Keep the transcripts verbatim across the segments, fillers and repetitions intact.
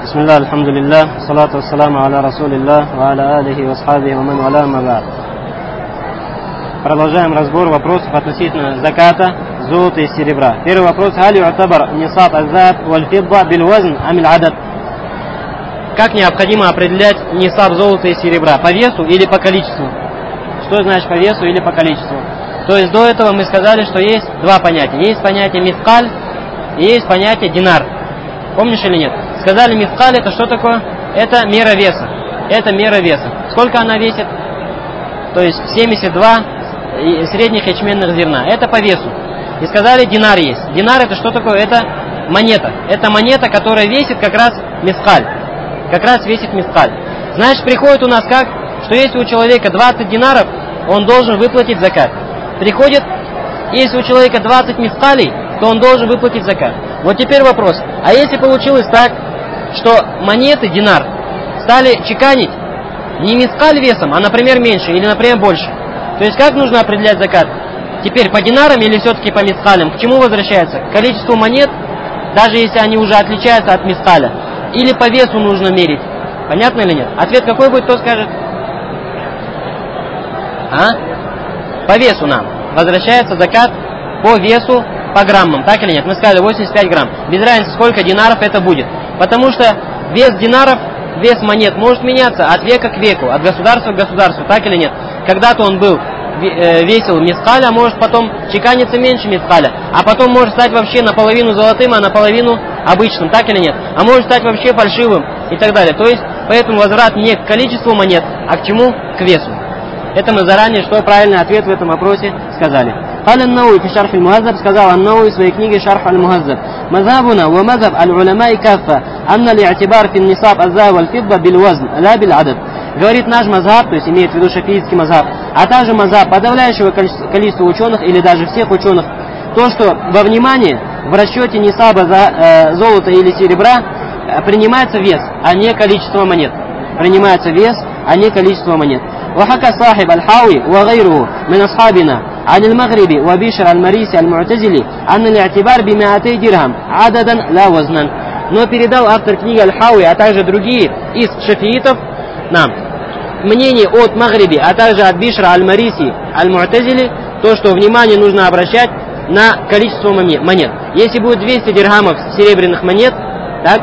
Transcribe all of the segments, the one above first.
Бисмилlah, алхамдулиллах, салату вассаламу аля расулиллах, ва аля алихи ва асхабихи ва ман валя ма ба'д. Продолжаем разбор вопросов относительно заката, золота и серебра. Первый вопрос: Халь ю'табар нисаб аз-захаб валь-фидда биль-вазн ам аль-адад? Как необходимо определять нисаб золота и серебра? По весу или по количеству? Что значит по весу или по количеству? То есть до этого мы сказали, что есть два понятия. Есть понятие мискаль и есть понятие динар. Помнишь или нет? Сказали, мискаль это что такое? Это мера веса. Это мера веса. Сколько она весит? То есть семьдесят два средних ячменных зерна. Это по весу. И сказали, динар есть. Динар это что такое? Это монета. Это монета, которая весит как раз мискаль. Как раз весит мискаль. Значит, приходит у нас как? Что если у человека двадцать динаров, он должен выплатить закат. Приходит, если у человека двадцать мискалей, то он должен выплатить закат. Вот теперь вопрос. А если получилось так, что монеты, динар, стали чеканить не мискаль весом, а, например, меньше или, например, больше. То есть как нужно определять закат? Теперь по динарам или все-таки по мискалям? К чему возвращается? К количеству монет, даже если они уже отличаются от мискаля. Или по весу нужно мерить? Понятно или нет? Ответ какой будет, кто скажет? А? По весу нам. Возвращается закат по весу, по граммам, так или нет? Мы сказали восемьдесят пять грамм. Без разницы, сколько динаров это будет. Потому что вес динаров, вес монет может меняться от века к веку, от государства к государству, так или нет? Когда-то он был весил мискаля, может потом чеканиться меньше мискаля, а потом может стать вообще наполовину золотым, а наполовину обычным, так или нет? А может стать вообще фальшивым и так далее. То есть, поэтому возврат не к количеству монет, а к чему? К весу. Это мы заранее, что правильный ответ в этом вопросе сказали. قال النووي في شرح المهذب, сказал النووي в своей книге شرح المهذب: مذهبنا ومذهب العلماء كافة أن الاعتبار في النصاب الذهب والفضة بالوزن لا بالعدد. Говорит наш мазхаб, то есть имеет в виду шафиитский мазхаб, а также мазхаб подавляющего количества ученых или даже всех ученых, то, что во внимание в расчете нисаба за э, золото или серебра э, принимается вес, а не количество монет. Принимается вес, а не количество монет. وحكى صاحب الحاوي وغيره من أصحابنا عن المغربي وبشر المريسي المعتزلي أن الاعتبار بمئتي درهم عددا لا وزنا. Но передал автор книги Аль-Хауи, а также другие из шафиитов нам мнение от Магриби, а также от Бишра Аль-Мариси Аль-Му'тазили, то, что внимание нужно обращать на количество монет. Если будет двести дирхамов серебряных монет, так,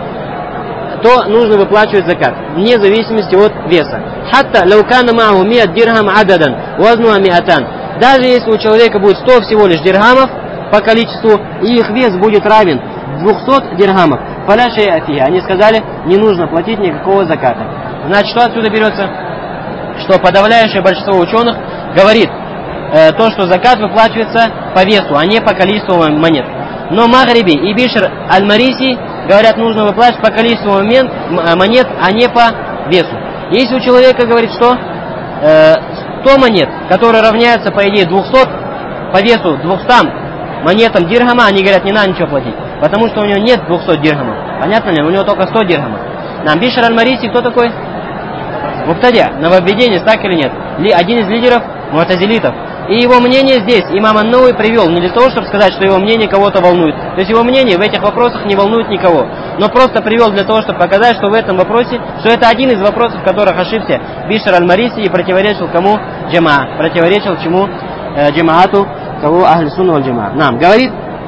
то нужно выплачивать закат, вне зависимости от веса. Хатта лаукана маху миат дирхам ададан, вазнуа миатан. Даже если у человека будет сто всего лишь дирхамов по количеству, и их вес будет равен двухсот дирхамов, фаля шей'a фиhi. Они сказали, не нужно платить никакого заката. Значит, что отсюда берется? Что подавляющее большинство ученых говорит э, то, что закат выплачивается по весу, а не по количеству монет. Но Магриби и Бишр Аль-Мариси говорят, нужно выплачивать по количеству монет, а не по весу. Если у человека, говорит, что э, сто монет, которые равняются, по идее, двухсот, по весу двухстам монетам дирхама, они говорят, не надо ничего платить, потому что у него нет двухсот дирхамов. Понятно ли? У него только сто дирхамов. Нам Бишр Аль-Мариси кто такой? Муптадя, нововведение, так или нет? Ли, один из лидеров му'тазилитов. И его мнение здесь имам ан-Навави привел не для того, чтобы сказать, что его мнение кого-то волнует. То есть его мнение в этих вопросах не волнует никого. Но просто привел для того, чтобы показать, что в этом вопросе, что это один из вопросов, в которых ошибся Бишр Аль-Мариси и противоречил кому? Джамаа. Противоречил чему? Э, джамаату, кого? Ахль-Сунна валь-Джамаа. Нам говорит,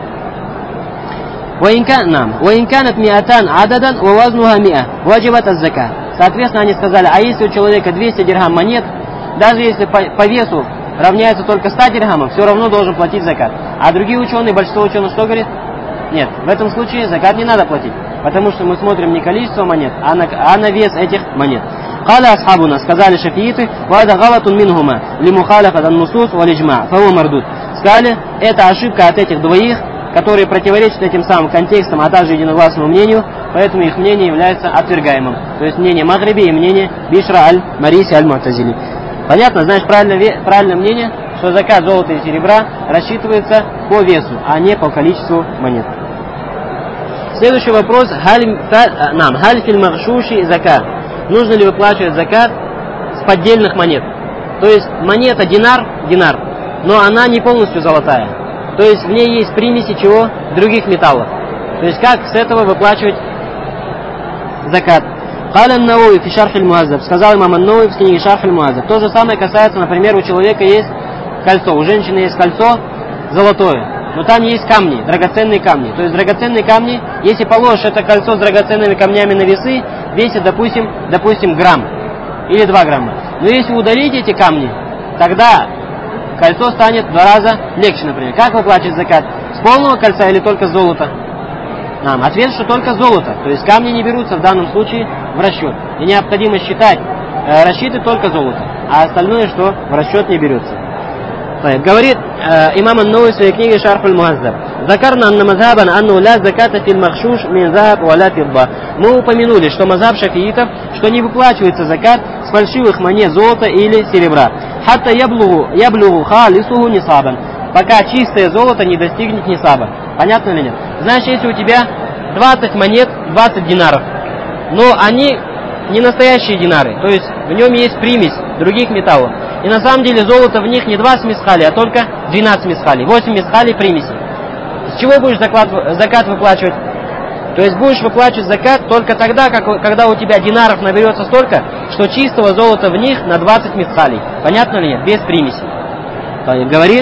وإن كانت مئتان عددا ووزنها مئة وجبت الزكاة. Соответственно, они сказали, а если у человека двести дирхам монет, даже если по, по весу равняется только ста дирхамов, все равно должен платить закат. А другие ученые, большинство ученых что говорит? Нет, в этом случае закат не надо платить, потому что мы смотрим не количество монет, а на, а на вес этих монет. Каля асхабуна, сказали шафииты, вада галатун минхума, лимухалафат ан-нусус валиджма, фаву мардут. Сказали, это ошибка от этих двоих, которые противоречат этим самым контекстам, а также единогласному мнению, поэтому их мнение является отвергаемым. То есть мнение Магриби и мнение Бишра Аль-Мариси Аль-Му'тазили. Понятно? Значит, правильное, правильное мнение, что закат золота и серебра рассчитывается по весу, а не по количеству монет. Следующий вопрос. Халь филь махшуши закат. Нужно ли выплачивать закат с поддельных монет? То есть монета динар, динар, но она не полностью золотая. То есть в ней есть примеси чего? Других металлов. То есть как с этого выплачивать закат. Каля ан-Навави фи шарх аль-Муаззаб, сказал имам ан-Навави в книге шарх аль-Муаззаб. То же самое касается, например, у человека есть кольцо, у женщины есть кольцо золотое, но там есть камни, драгоценные камни. То есть драгоценные камни, если положишь это кольцо с драгоценными камнями на весы, весит, допустим, допустим, грамм или два грамма. Но если удалить эти камни, тогда кольцо станет в два раза легче, например. Как выплачивать закат? С полного кольца или только с золота? Нам ответ, что только золото. То есть камни не берутся в данном случае в расчет. И необходимо считать, э, рассчитывать только золото. А остальное, что в расчет не берется. Говорит э, имам ан-Навави в своей книге Шарх аль-Муаззаб. Закарна анна мазхабан анну ла заката фил махшуш мин захаб ва ла фидда. Мы упомянули, что мазхаб шафиитов, что не выплачивается закат с фальшивых монет золота или серебра. Хатта яблугу яблугу халисуху нисабан. Пока чистое золото не достигнет нисаба. Понятно или нет? Значит, если у тебя двадцать монет, двадцать динаров, но они не настоящие динары, то есть в нем есть примесь других металлов. И на самом деле золото в них не двадцать мисхали, а только двенадцать мисхали, восемь мисхали примеси. С чего будешь заклад, закат выплачивать? То есть будешь выплачивать закат только тогда, как, когда у тебя динаров наберется столько, что чистого золота в них на двадцать мисхалей. Понятно или нет? Без примеси. Говорит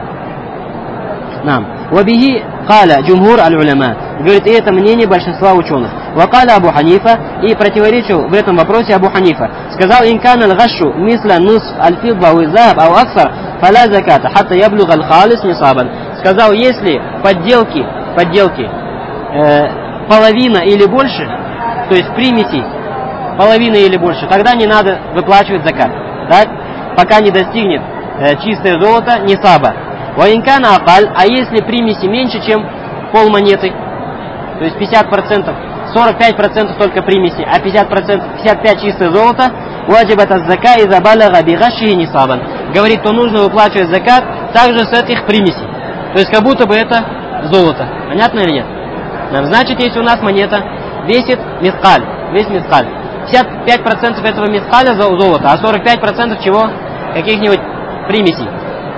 нам. Вабихи каля джумхур аль-уляма. Говорит, и это мнение большинства ученых. Вакаля Абу Ханифа, и противоречил в этом вопросе Абу Ханифа. Сказал, инкан аль-гашу мисля нусф аль-фидда ва захаб ау аксар, фаля заката, хатта яблуг аль-халис нисабан. Сказал, если подделки, подделки, э, половина или больше, то есть примеси половина или больше, тогда не надо выплачивать закат. Так? Пока не достигнет э, чистое золото нисаба. Ваинкана акаль, а если примеси меньше, чем пол монеты, то есть пятьдесят процентов, сорок пять процентов только примеси, а пятьдесят процентов, пятьдесят пять процентов чистое золото, ваджибат аз-зака иза балага би гашши нисабан. Говорит, то нужно выплачивать закат также с этих примесей. То есть как будто бы это золото. Понятно или нет? Значит, если у нас монета весит мискаль, весь мискаль, пятьдесят пять процентов этого мискаля золота, а сорок пять процентов чего? Каких-нибудь примесей.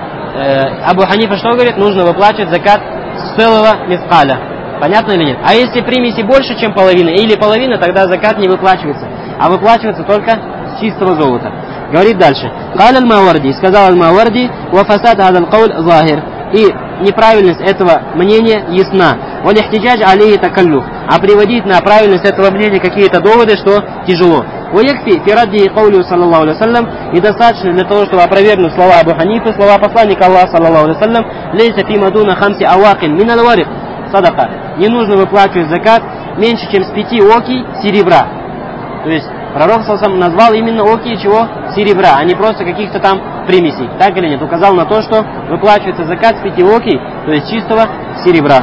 Абу Ханифа что говорит? Нужно выплачивать закат с целого мискаля. Понятно или нет? А если примеси больше, чем половина, или половина, тогда закат не выплачивается, а выплачивается только с чистого золота. Говорит дальше. Каля аль-Маварди, сказал аль-Маварди, ва фасад адан кауль захир. И неправильность этого мнения ясна. Валихтиджадж алейхи такаллуф. А приводить на правильность этого мнения какие-то доводы, что тяжело. Ваякфи фирадди каулю саллаллаху алейхи вассалям. И достаточно для того, чтобы опровергнуть слова Абу Ханифы, слова посланника Аллаха саллаллаху алейхи вассалям. Лейса фи мадуна хамси авакин мин аль-варик садака. Не нужно выплачивать закат меньше, чем с пяти окий серебра. То есть пророк саллаллаху назвал именно окии чего? Серебра, а не просто каких-то там примесей. Так или нет? Указал на то, что выплачивается закат с пяти окий, то есть чистого серебра.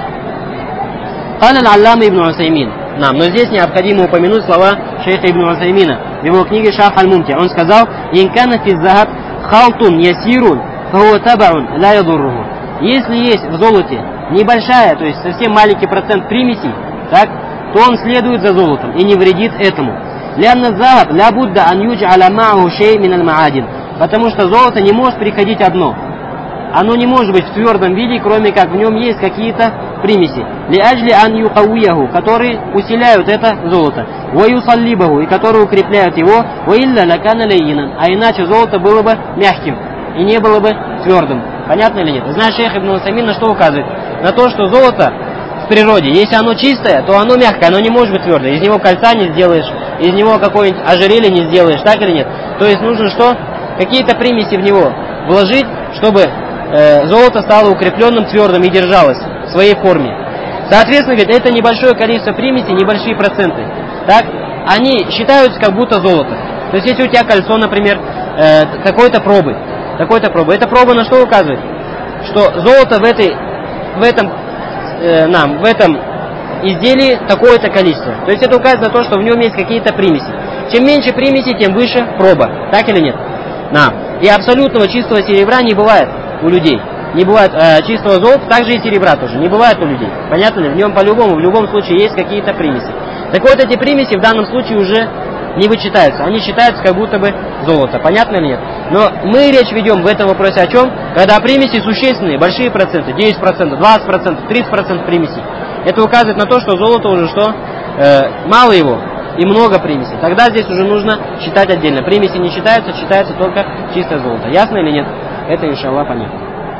Каля аль-Аллама ибн Усаймин. Нам, но здесь необходимо упомянуть слова шейха ибн Усаймина в его книге Шарх аль-Мумти. Он сказал: «Инкана фи захаб халтун ясирун, фахуа табаун ла ядурруху». Если есть в золоте небольшая, то есть совсем маленький процент примесей, так, то он следует за золотом и не вредит этому. Лянна захаб ля будда ан юдж'аля ма'аху шей мин аль-ма'адин. Потому что золото не может приходить одно. Оно не может быть в твердом виде, кроме как в нем есть какие-то примеси. Ли аджли ан юкауяху, которые усиляют это золото. Ва юсаллибаху, и которые укрепляют его. Ва илля лакана лейнан. А иначе золото было бы мягким и не было бы твердым. Понятно или нет? Знаешь, шейх ибн Усаймин на что указывает? На то, что золото в природе, если оно чистое, то оно мягкое, оно не может быть твердое. Из него кольца не сделаешь, из него какое-нибудь ожерелье не сделаешь, так или нет? То есть нужно что? Какие-то примеси в него вложить, чтобы э, золото стало укрепленным, твердым и держалось в своей форме. Соответственно, говорит, это небольшое количество примесей, небольшие проценты. Так? Они считаются как будто золото. То есть если у тебя кольцо, например, э, какой-то пробы, какой-то пробы, эта проба на что указывает? Что золото в, этой, в, этом, э, нам, в этом изделии такое-то количество. То есть это указывает на то, что в нем есть какие-то примеси. Чем меньше примесей, тем выше проба. Так или нет? Да. И абсолютного чистого серебра не бывает у людей. Не бывает э, чистого золота, также и серебра тоже. Не бывает у людей. Понятно ли? В нем по-любому, в любом случае есть какие-то примеси. Так вот, эти примеси в данном случае уже не вычитаются. Они считаются как будто бы золото. Понятно ли нет? Но мы речь ведем в этом вопросе о чем? Когда примеси существенные, большие проценты, десять процентов, двадцать процентов, тридцать процентов примесей. Это указывает на то, что золото уже что? Э, мало его. и много примесей. Тогда здесь уже нужно считать отдельно. Примеси не считаются, считается только чистое золото. Ясно или нет? Это, иншаллах, понятно.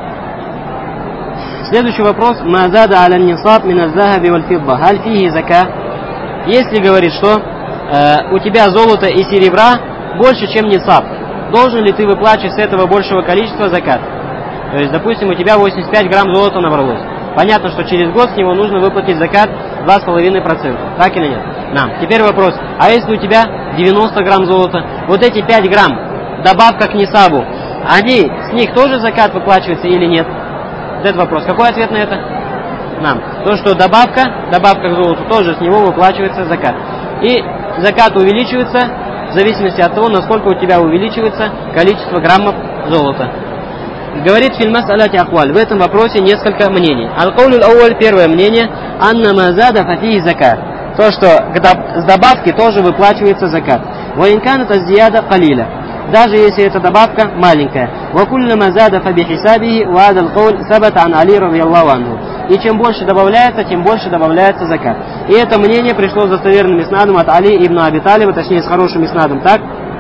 Следующий вопрос. Мазада аля нисаб мин аз-захаби валь фидда. Халь фихи зака? Если говорит, что э, у тебя золото и серебра больше, чем нисаб, должен ли ты выплачивать с этого большего количества закат? То есть, допустим, у тебя восемьдесят пять грамм золота набралось. Понятно, что через год с него нужно выплатить закат два с половиной процента. Так или нет? Нам. Теперь вопрос. А если у тебя девяносто грамм золота, вот эти пять грамм, добавка к нисабу, они, с них тоже закат выплачивается или нет? Вот этот вопрос. Какой ответ на это? Нам. То, что добавка, добавка к золоту, тоже с него выплачивается закат. И закат увеличивается в зависимости от того, насколько у тебя увеличивается количество граммов золота. Говорит фильмас аляти акваль. В этом вопросе несколько мнений. Аль-Каулюль ауаль, первое мнение, анна мазада фатихи закат. То, что с добавки тоже выплачивается закат. Ваинкан это зияда калиля. Даже если эта добавка маленькая. Вакулля мазада фабихисабихи вадал кауль сабат ан Али радiyallahu анху. И чем больше добавляется, тем больше добавляется закат. И это мнение пришло с достоверным иснадом от Али ибн Аби Талиба, точнее с хорошим иснадом, так?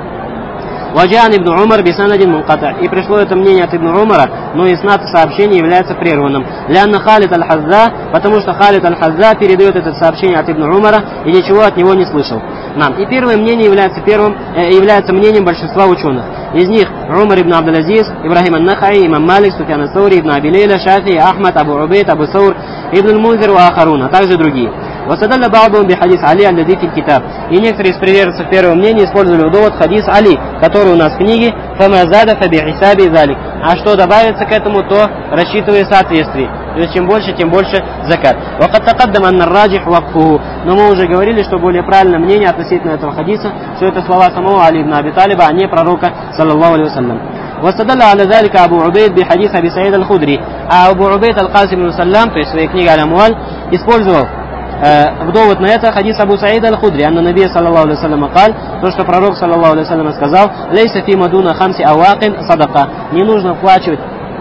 Ваджан ибн Умар бисанадин мунката. И пришло это мнение от ибн Умара, но иснад сообщения является прерванным. Лянна Халид аль-Хазза, потому что Халид аль-Хазза передает это сообщение от ибн Умара и ничего от него не слышал. Нам. И первое мнение является первым, э, является мнением большинства ученых. Из них Умар ибн Абдул-Азиз, Ибрахим ан-Нахаи, имам Малик, Суфьян ас-Саури, ибн Аби Лейля, Шафи, Ахмад, Абу Убейд, Абу Саур, ибн аль-Мунзир ва Ахарун, а также другие. Васадалля ба'духум бихадис Али аллади фи китаб. И некоторые из приверженцев первого мнения использовали довод хадис Али, который у нас в книге «Фамазада фабихисаби залик». А что добавится к этому, то рассчитывая соответствие. То есть чем больше, тем больше закат. Вакад такаддам анна раджих вакфуху. Но мы уже говорили, что более правильное мнение относительно этого хадиса, что это слова самого Али ибн Аби Талиба, а не пророка, саллаллаху алейхи вассалям. واستدل على ذلك أبو عبيد بحديث أبي سعيد الخدري. А Абу Убейд аль-Касим ибн Саллям, то есть в своей книге Аль-Амуаль, использовал э, в довод на это хадис Абу Саида аль-Худри, анна Набия саллаллаху алейхи вассалям кал, то, что пророк саллаллаху алейхи вассалям сказал, лейса фи мадуна хамси авакин садака. Не нужно выплачивать,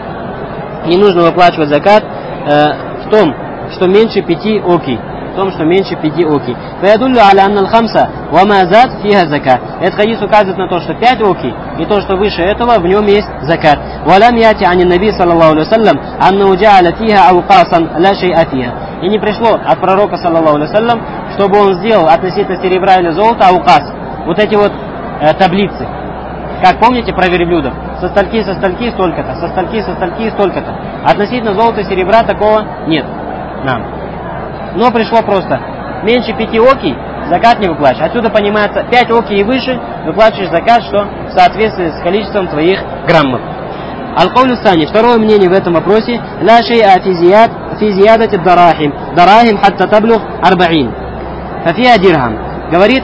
не нужно выплачивать закат э, в том, что меньше пяти оки. В том, что меньше пяти оки. Фаядуллю аля анна хамса ва мазад фиха зака. Этот хадис указывает на то, что пять оки и то, что выше этого, в нем есть закат. Валам яти ани наби саллаллаху алейхи вассалям анна уджа'аля фиха аукасан ла шей'a фиха. И не пришло от пророка саллаллаху алейхи вассалям, чтобы он сделал относительно серебра или золота аукас. Вот эти вот э, таблицы. Как помните про верблюдов? Со стальки, со стальки столько-то, со стальки, со стальки столько-то. Относительно золота и серебра такого нет. Нам. Но пришло просто. Меньше пяти оки закат не выплачиваешь. Отсюда понимается, пять оки и выше выплачиваешь закат, что в соответствии с количеством твоих граммов. Аль-Каулю Сани. Второе мнение в этом вопросе. Ла шей'a фи зиядати дарахим. Дарахим хатта таблух арбаин. Фафиа дирхам. Говорит,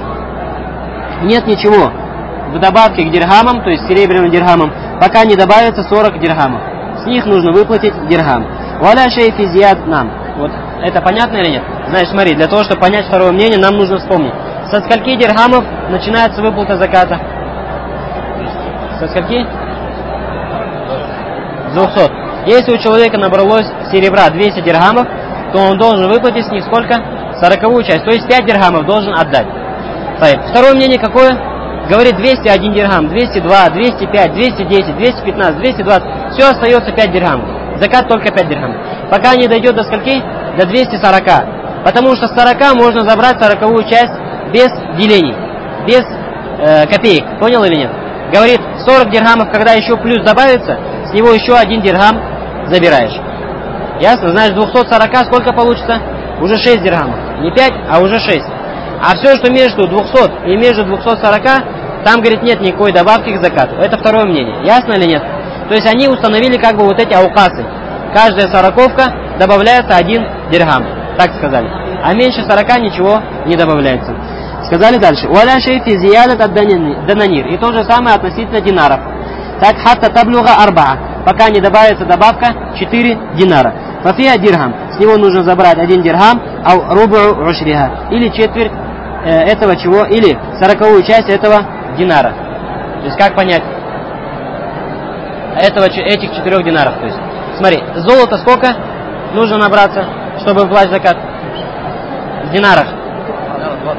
нет ничего в добавке к дирхамам, то есть серебряным дирхамам, пока не добавится сорок дирхамов. С них нужно выплатить дирхам. Валя шей фи зияд нам. Вот это понятно или нет? Знаешь, смотри, для того, чтобы понять второе мнение, нам нужно вспомнить. Со скольки дирхамов начинается выплата заката? Со скольки? С двухсот. Если у человека набралось серебра двести дирхамов, то он должен выплатить с них сколько? Сороковую часть. То есть пять дирхамов должен отдать. Второе мнение какое? Говорит двести один дирхам, двести два, двести пять, двести десять, двести пятнадцать, двести двадцать. Все остается пять дирхамов. Закат только пять дирхамов. Пока не дойдет до скольки? До двухсот сорока. Потому что с сорока можно забрать сороковую часть без делений, без э, копеек. Понял или нет? Говорит, сорок дирхамов, когда еще плюс добавится, с него еще один дирхам забираешь. Ясно? Знаешь, двухсот сорока сколько получится? Уже шесть дирхамов. Не пять, а уже шесть. А все, что между двухсот и между двухсот сорока, там, говорит, нет никакой добавки к закату. Это второе мнение. Ясно или нет? То есть они установили как бы вот эти аукасы. Каждая сороковка добавляется один дирхам. Так сказали. А меньше сорока ничего не добавляется. Сказали дальше. Уаля шейфи зиядат ад дананир. И то же самое относительно динаров. Так, хатта таблюга арбаа. Пока не добавится добавка четыре динара. Фафия дирхам. С него нужно забрать один дирхам, а рубу ушриха. Или четверть э, этого чего, или сороковую часть этого динара. То есть как понять? Этого, этих четырех динаров. То есть, смотри, золото сколько нужно набраться, чтобы выплатить закат? В динарах.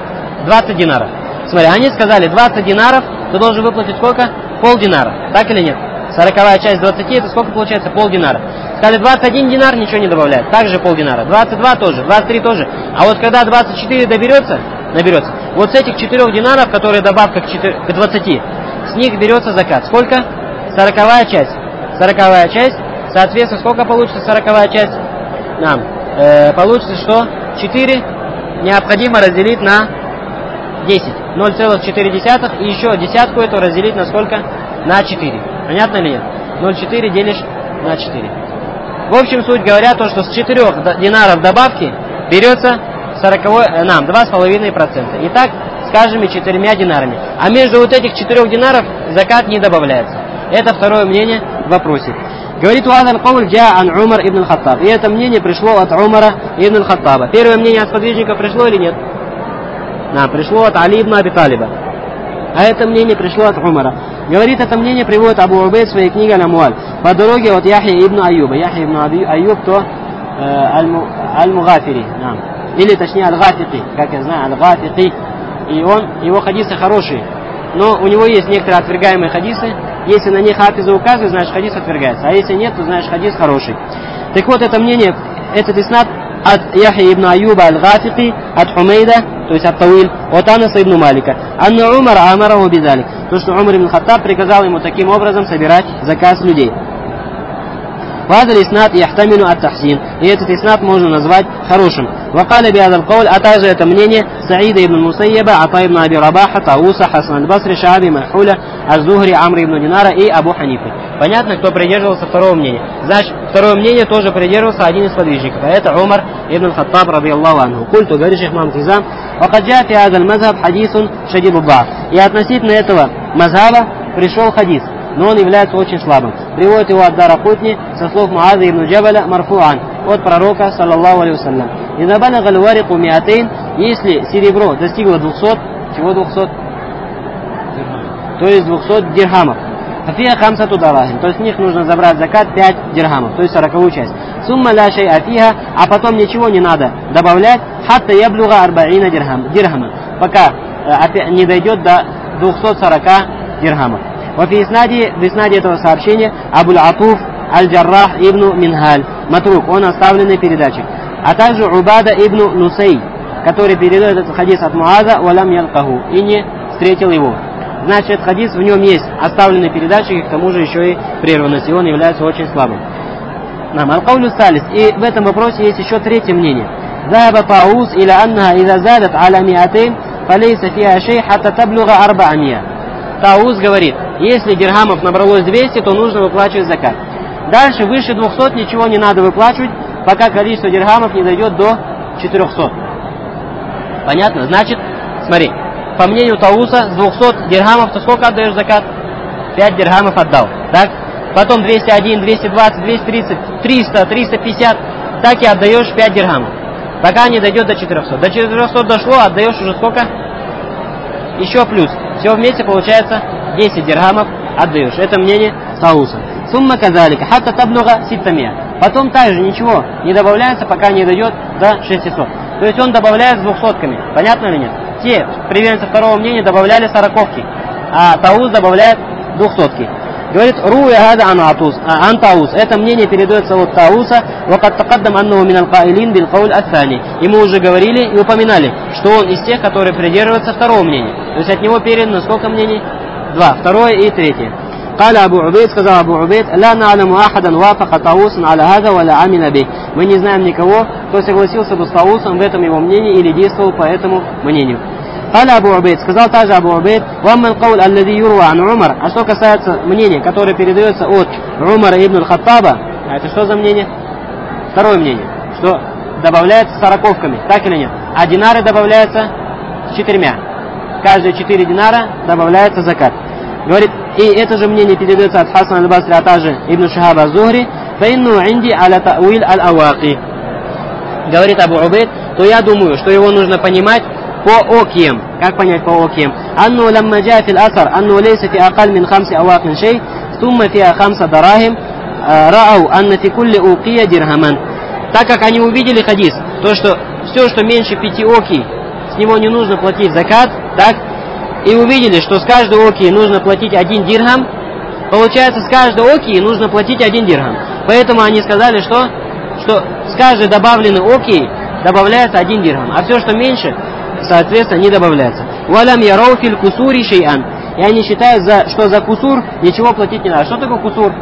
двадцать динаров. Смотри, они сказали двадцать динаров, ты должен выплатить сколько? Пол динара. Так или нет? Сороковая часть двадцати, это сколько получается? Пол динара. Сказали двадцать один динар, ничего не добавляют. Также пол динара. двадцать два тоже, двадцать три тоже. А вот когда двадцать четыре доберется, наберется, вот с этих четырех динаров, которые добавка к, четыре, к двадцати, с них берется закат. Сколько? Сороковая часть. Сороковая часть. Соответственно, сколько получится сороковая часть? Нам. Э, получится, что четыре необходимо разделить на десять. ноль целых четыре десятых. И еще десятку эту разделить на сколько? На четыре. Понятно или нет? ноль целых четыре делишь на четыре. В общем, суть говоря, то, что с четырех динаров добавки берется сороковой, э, нам два с половиной процента. И так с каждыми четырьмя динарами. А между вот этих четырех динаров закат не добавляется. Это второе мнение в вопросе. Говорит, «Уазаль кауль джа ан Умар ибн аль-Хаттаб». И это мнение пришло от Умара ибн аль-Хаттаба. Первое мнение от сподвижника пришло или нет? Да, пришло от Али ибн Аби Талиба. А это мнение пришло от Умара. Говорит, это мнение приводит Абу Убейд в своей книге «Аль-Амуаль». По дороге от Яхья ибн Аюба. Яхья ибн Аюб, то э, Аль-Мугафири. Да. Или точнее Аль-Гафики, как я знаю, Аль-Гафики. И он, его хадисы хорошие. Но у него есть некоторые отвергаемые хадисы. Если на них хафизы указывают, значит хадис отвергается. А если нет, то значит хадис хороший. Так вот, это мнение, этот иснад от Яхья ибн Аюба Аль-Гафики, от Хумейда, то есть от Тауиль, от Анаса ибн Малика. Анна Умар амараху бидалик. То, что Умар ибн Хаттаб приказал ему таким образом собирать заказ людей. وهذا الإسناد يحتمل التحسين. И этот иснад можно назвать хорошим. وقال بهذا القول, а также это мнение Саида ибн Мусайяба, Ата ибн Аби Рабаха, Тауса, Хасан аль-Басри, Шааби, Махуля, Аз-Зухри, Амр ибн Динара и Абу Ханифы. Понятно, кто придерживался второго мнения. Значит, второе мнение тоже придерживался один из подвижников. А это Умар ибн Хаттаб, ради Аллаху анху. Культу, говорит шейх Мухаммад Хизам, وقد جاء في هذا المذهب حديث شديد الضعف. И относительно этого мазхаба пришел хадис, но он является очень слабым. Приводит его от Даракутни со слов Муаза ибн Джабаля марфуан, от пророка, саллаллаху алейхи вассалям. «Иза балага аль-варику миатейн», если серебро достигло двухсот, чего двухсот? То есть двухсот дирхамов. Афия хамсату дарахим, то есть в них нужно забрать закат пять дирхамов, то есть сороковую часть. Сумма ля шей афиха, а потом ничего не надо добавлять, хатта яблуга арбаина дирхама, пока э, не дойдет до двухсот сорока дирхамов. В иснаде, в иснаде этого сообщения Абуль Атуф Аль-Джаррах ибн Минхаль Матрук, он оставленный передатчик. А также Убада ибн Нусей, который передает этот хадис от Муаза валям ялкаху, и не встретил его. Значит, этот хадис, в нем есть оставленный передатчик, и к тому же еще и прерванность, и он является очень слабым. Нам аль-каулю салис. И в этом вопросе есть еще третье мнение. Заба Таус или аннаха иза задат аля миатейн фалейса фиа шей хатта таблуга арбаамия. Таус говорит, если дирхамов набралось двести, то нужно выплачивать закат. Дальше, выше двухсот, ничего не надо выплачивать, пока количество дирхамов не дойдет до четырехсот. Понятно? Значит, смотри, по мнению Тауса, с двухсот дирхамов, то сколько отдаешь закат? пять дирхамов отдал. Так? Потом двести один, двести двадцать, двести тридцать, триста, триста пятьдесят, так и отдаешь пять дирхамов. Пока не дойдет до четырехсот. До четырехсот дошло, отдаешь уже сколько? Еще плюс. Все вместе получается десять дирхамов отдаешь. Это мнение Тауса. Сумма казалика, хатта таблуга ситтамия. Потом также ничего не добавляется, пока не дойдет до шестисот. То есть он добавляет с двухсотками. Понятно или нет? Те приверженцы второго мнения добавляли сороковки, а Таус добавляет двухсотки. Говорит, руя гада ан Таус. Это мнение передается от Тауса. Вакад такаддам аннаху минал каилин бил кауль ат-тани. И мы уже говорили и упоминали, что он из тех, которые придерживаются второго мнения. То есть от него передано сколько мнений? Два. Второе и третье. قال Абу Убейд, сказал Абу Убейд, لا نعلم أحدا وافق طاووسا على هذا ولا عمل به. Мы не знаем никого, кто согласился бы с Таусом в этом его мнении или действовал по этому мнению. قال Абу Убейд, сказал также Абу Убейд, وأما القول الذي يروى عن عمر. А что касается мнения, которое передается от Умара ибн аль-Хаттаба, а это что за мнение? Второе мнение, что добавляется сороковками, так или нет? А динары добавляются с четырьмя. Каждые четыре динара добавляется закат. Говорит, и это же мнение передается от Хасана аль-Басри, а также Ибн Шихаба аз-Зухри, فإنه عندي على تأويل الأواقي. Говорит Абу Убейд, то я думаю, что его нужно понимать по окиям. Как понять по окиям? أنه لما جاء في الأثر أنه ليس في أقل من خمس أواق شيء ثم فيها خمس دراهم رأوا أن في كل أوقية درهما. Так как они увидели хадис, то что все, что меньше пяти окий, с него не нужно платить закат, так, и увидели, что с каждой окии нужно платить один дирхам, получается, с каждой окии нужно платить один дирхам. Поэтому они сказали, что, что с каждой добавленной окии добавляется один дирхам, а все, что меньше, соответственно, не добавляется. «Валям ярау фил кусури шей'ан». И они считают, за, что за кусур ничего платить не надо. Что такое кусур?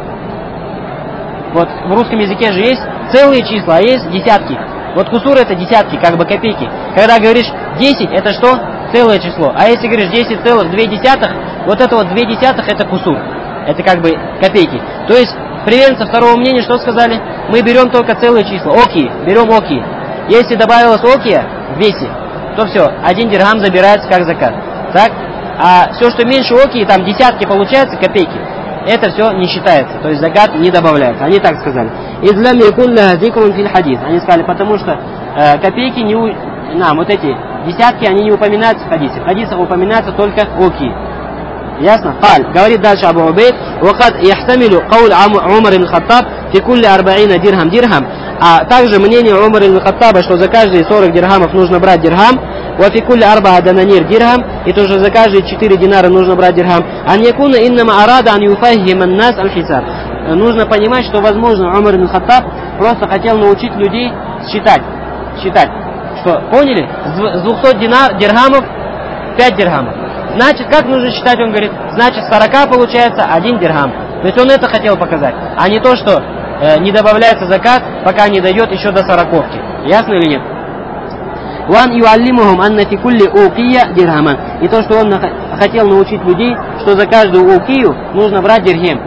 Вот в русском языке же есть целые числа, а есть десятки. Вот кусур это десятки, как бы копейки. Когда говоришь десять, это что? Целое число. А если говоришь десять целых две десятых, вот это вот две десятых это кусур. Это как бы копейки. То есть приверженцы второго мнения что сказали? Мы берем только целые числа. Оки, берем оки. Если добавилось окия в весе, то все, один дирхам забирается как закат. Так? А все, что меньше окии, там десятки получается, копейки, это все не считается. То есть закат не добавляется. Они так сказали. Излям якулля зикрун фил хадис. Они сказали, потому что э, копейки не у... на, вот эти десятки, они не упоминаются в хадисе. В хадисах упоминаются только окии. Ясно? Халь. Говорит дальше Абу Убейд. وقد يحتمل قول عمر بن الخطاب في كل أربعين درهم درهم. А также мнение Умара ибн Хаттаба, что за каждые сорок дирхамов нужно брать дирхам, وفي كل أربعة دنانير درهم, и тоже за каждые четыре динара нужно брать дирхам. أن يكون إنما أراد أن يفهم الناس الحساب. Нужно понимать, что, возможно, Умар ибн Хаттаб просто хотел научить людей считать. Считать. Что, поняли? С двухсот динар, дирхамов пять дирхамов. Значит, как нужно считать? Он говорит, значит, с сорока получается один дирхам. То есть он это хотел показать, а не то, что э, не добавляется закат, пока не дойдет еще до сороковки. Ясно или нет? وأن يعلمهم أن في كل أوقية درهما. И то, что он хотел научить людей, что за каждую укию нужно брать дирхем.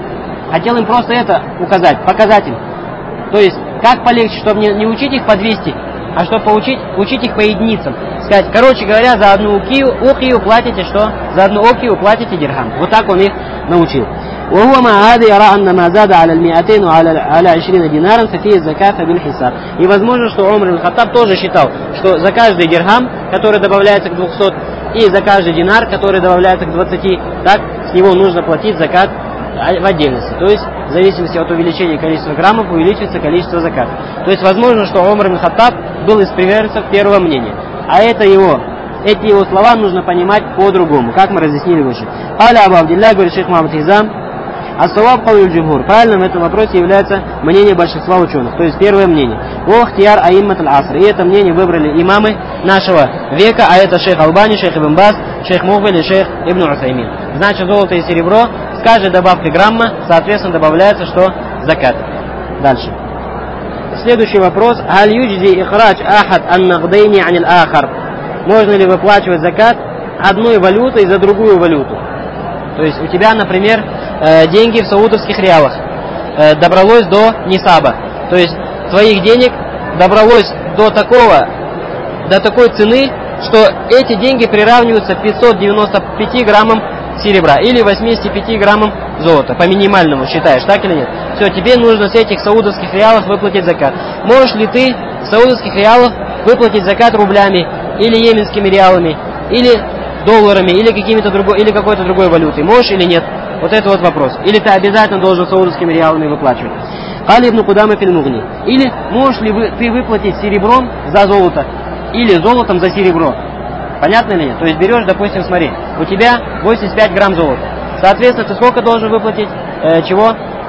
Хотел им просто это указать, показать им. То есть, как полегче, чтобы не, не учить их по двести, а чтобы поучить, учить их по единицам. Сказать, короче говоря, за одну укию, укию платите что? За одну укию платите дирхам. Вот так он их научил. وهو مع هذا يرى أن ما زاد على المئتين وعلى على عشرين دينارا ففيه الزكاة بالحساب. И возможно, что Умар ибн Хаттаб тоже считал, что за каждый дирхам, который добавляется к двухсот, и за каждый динар, который добавляется к двадцати, так, с него нужно платить закат в отдельности. То есть, в зависимости от увеличения количества граммов, увеличивается количество заката. То есть, возможно, что Умар ибн Хаттаб был из приверженцев первого мнения. А это его, эти его слова нужно понимать по-другому, как мы разъяснили выше. Аля Абу Абдилля, говорит шейх Мухаммад Хизам, а-саваб кауль джумхур. Правильным в этом вопросе является мнение большинства ученых, то есть первое мнение. Охтияр аиммат аль-аср. И это мнение выбрали имамы нашего века, а это шейх Албани, шейх Ибн Баз, шейх Мухбиль и шейх Ибн Усаймин. Значит, золото и серебро, с каждой добавкой грамма, соответственно, добавляется что? Закат. Дальше. Следующий вопрос. Аль юджзи ихрач ахад ан-нагдайни анил ахар. Можно ли выплачивать закат одной валютой за другую валюту? То есть у тебя, например, деньги в саудовских реалах добралось до нисаба. То есть твоих денег добралось до такого, до такой цены, что эти деньги приравниваются пятьсот девяносто пяти граммам серебра или восьмидесяти пяти граммам золота. По минимальному считаешь, так или нет? Все, тебе нужно с этих саудовских реалов выплатить закат. Можешь ли ты с саудовских реалов выплатить закат рублями или йеменскими реалами, или долларами, или какими-то другой, или какой-то другой валютой? Можешь или нет? Вот это вот вопрос. Или ты обязательно должен саудовскими реалами выплачивать? Кали ибн Кудама фил Мугни. Или можешь ли вы, ты выплатить серебром за золото, или золотом за серебро? Понятно или нет? То есть берешь, допустим, смотри, у тебя восемьдесят пять грамм золота. Соответственно, ты сколько должен выплатить? Э, чего?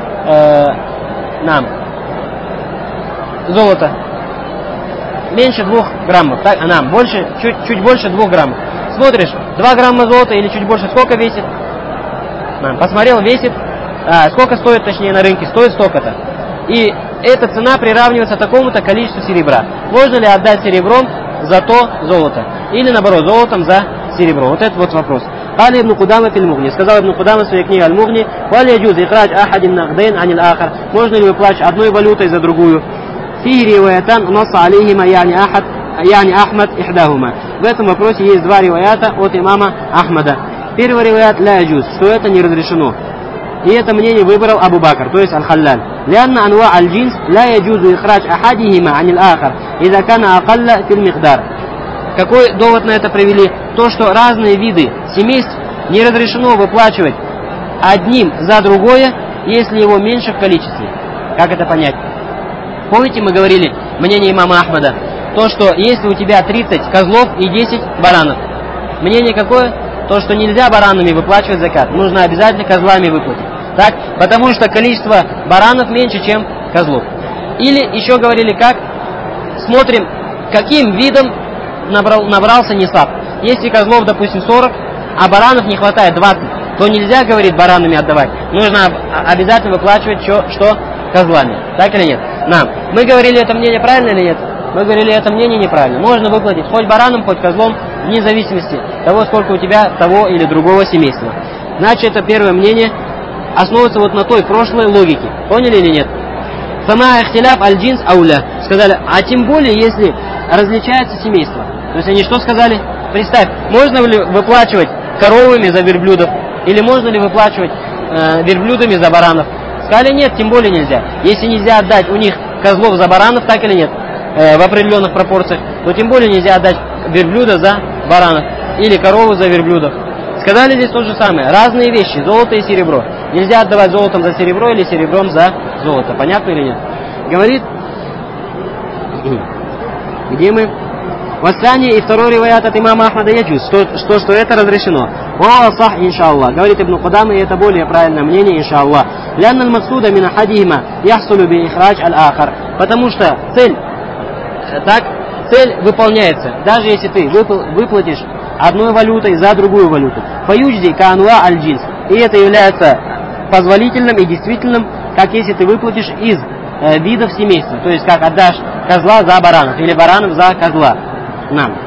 Э, нам. Золото. Меньше двух граммов. Так? А нам. Больше, чуть, чуть больше двух граммов. Смотришь, два грамма золота или чуть больше, сколько весит? Нам. Посмотрел, весит. А, сколько стоит, точнее, на рынке? Стоит столько-то. И эта цена приравнивается такому-то количеству серебра. Можно ли отдать серебром за то золото? Или наоборот, золотом за серебро? Вот это вот вопрос. Кали ибн Кудама фил Мугни. Сказал ибн Кудама в своей книге Аль-Мугни: «Вали яджуз ихрач ахадин нагдайн анил ахар». Можно ли выплачивать одной валютой за другую? Фи риваятан наса алейхима яни ахад яни Ахмад ихдахума. В этом вопросе есть два риваята от имама Ахмада. Первый риваят ля яджуз, что это не разрешено. И это мнение выбрал Абу Бакр, то есть Аль-Халлаль. Лянна анва аль-джинс ля яджузу ихрач ахадихима анил ахар, иза кана акалля фил микдар. Какой довод на это привели? То, что разные виды семейств не разрешено выплачивать одним за другое, если его меньше в количестве. Как это понять? Помните, мы говорили мнение имама Ахмада? то, что если у тебя тридцать козлов и десять баранов, мнение какое? То, что нельзя баранами выплачивать закат, нужно обязательно козлами выплатить. Так? Потому что количество баранов меньше, чем козлов. Или еще говорили как? Смотрим, каким видом набрал, набрался нисаб. Если козлов, допустим, сорок, а баранов не хватает двадцать, то нельзя, говорит, баранами отдавать. Нужно обязательно выплачивать что, что козлами. Так или нет? Нам. Мы говорили, это мнение правильно или нет? Мы говорили, это мнение неправильно. Можно выплатить хоть бараном, хоть козлом, вне зависимости от того, сколько у тебя того или другого семейства. Значит, это первое мнение основывается вот на той прошлой логике. Поняли или нет? Сама ихтиляф аль-джинс ауля. Сказали, а тем более, если различается семейство. То есть они что сказали? Представь, можно ли выплачивать коровами за верблюдов? Или можно ли выплачивать э, верблюдами за баранов? Сказали, нет, тем более нельзя. Если нельзя отдать у них козлов за баранов, так или нет, э, в определенных пропорциях, то тем более нельзя отдать верблюда за баранов. Или корову за верблюдов. Сказали здесь то же самое. Разные вещи, золото и серебро. Нельзя отдавать золотом за серебро или серебром за золото. Понятно или нет? Говорит, где мы? Вассани и второй риваят от имама Ахмада яджуз, что, что, что это разрешено. Ва сах, иншаллах. Говорит Ибн Кудама, и это более правильное мнение, иншаллах. Лянна аль-максуда мин ахадихима яхсулу би ихрач аль-ахар. Потому что цель, так, цель выполняется, даже если ты выплатишь одной валютой за другую валюту. Фаюджди каануа аль-джинс. И это является позволительным и действительным, как если ты выплатишь из э, видов семейства. То есть как отдашь козла за баранов или баранов за козла. Нам.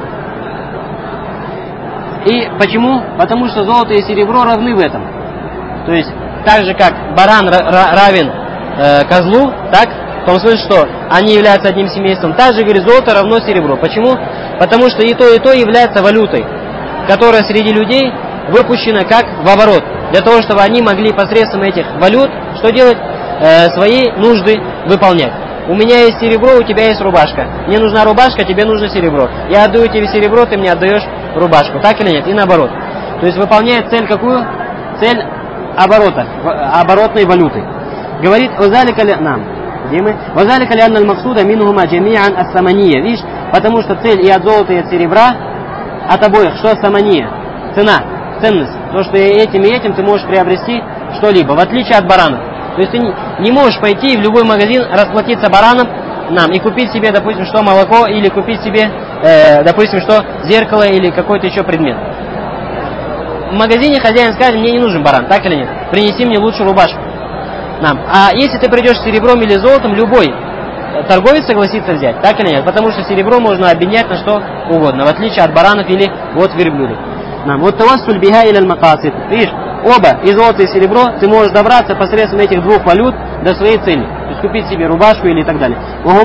И почему? Потому что золото и серебро равны в этом. То есть так же как баран равен э, козлу, так, в том смысле, что они являются одним семейством, также, говорит, золото равно серебру. Почему? Потому что и то, и то является валютой, которая среди людей выпущена как в оборот, для того, чтобы они могли посредством этих валют, что делать? Э, свои нужды выполнять. У меня есть серебро, у тебя есть рубашка. Мне нужна рубашка, тебе нужно серебро. Я отдаю тебе серебро, ты мне отдаешь рубашку. Так или нет? И наоборот. То есть выполняет цель какую? Цель оборота, оборотной валюты. Говорит, «Озалика ли нам?» Где мы? «Озалика ли анна аль-максуда минухума джами'ан ас-самания». Видишь? Потому что цель и от золота, и от серебра, от обоих, что самания? Цена, ценность. То, что этим и этим ты можешь приобрести что-либо, в отличие от баранов. То есть ты не можешь пойти в любой магазин, расплатиться бараном нам и купить себе, допустим, что молоко, или купить себе, э, допустим, что зеркало или какой-то еще предмет. В магазине хозяин скажет, мне не нужен баран, так или нет? Принеси мне лучше рубашку. Нам. А если ты придешь с серебром или золотом, любой торговец согласится взять, так или нет? Потому что серебро можно обменять на что угодно, в отличие от баранов или от верблюдов. Нам. Вот тавассуль биха иля аль-макасид. Видишь? Оба, и золото, и серебро, ты можешь добраться посредством этих двух валют до своей цели. То есть купить себе рубашку или так далее.